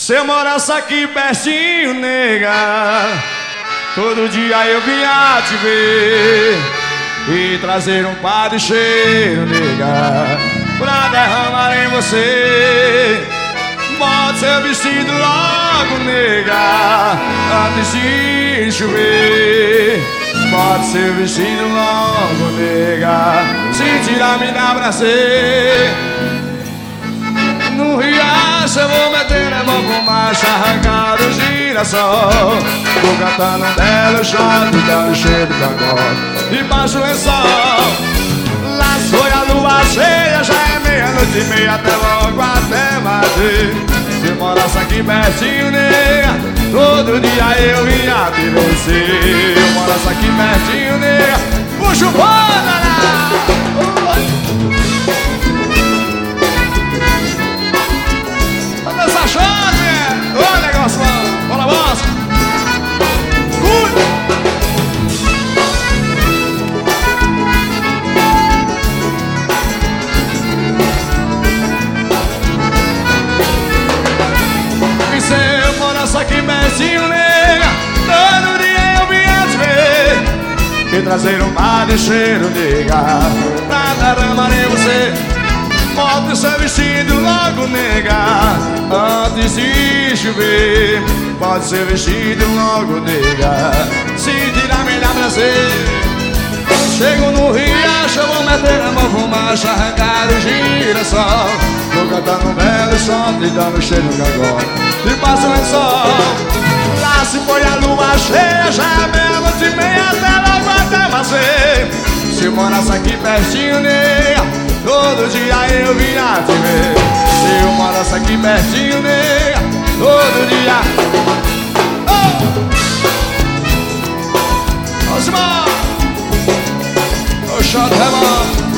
Cê morasse aqui pertinho, nega, todo dia eu vinha te ver e trazer um par de cheiro, nega, pra derramar em você. Bota seu vestido logo, nega, antes de chover. Bota seu vestido logo, nega, se tirar me dá prazer. No riacho eu vou meter a mão com marcha, arrancar o girassol. Vou cantando um belo shot, dando cheiro de cangote debaixo do lençol. Lá foi a lua cheia, já é meia-noite e meia, até logo, até mais. Se morasse aqui pertinho, nega, todo dia eu vinha te ver. Se morasse aqui pertinho, nega, puxa o pano, ô negócio, mano, bola bosta. E se morasse aqui pertinho, nega, todo dia eu vinha te ver e trazer um mar de cheiro, nega, pra derramar em você. Bota o seu vestido logo, nega, antes de chover. Bota o seu vestido logo, nega, se tirar me dá prazer. Chego no riacho, eu vou meter a mão com marcha, arrancar o girassol. Vou cantando um belo som, te dando cheiro no cangote debaixo do lençol. Lá se foi a lua cheia, já é meia-noite e meia, até logo, até mais ver. Se morasse aqui pertinho, nega, todo dia eu vinha te ver. Se eu morasse aqui pertinho, nega, todo dia. Ô, Simão! Ô, shot, é bom.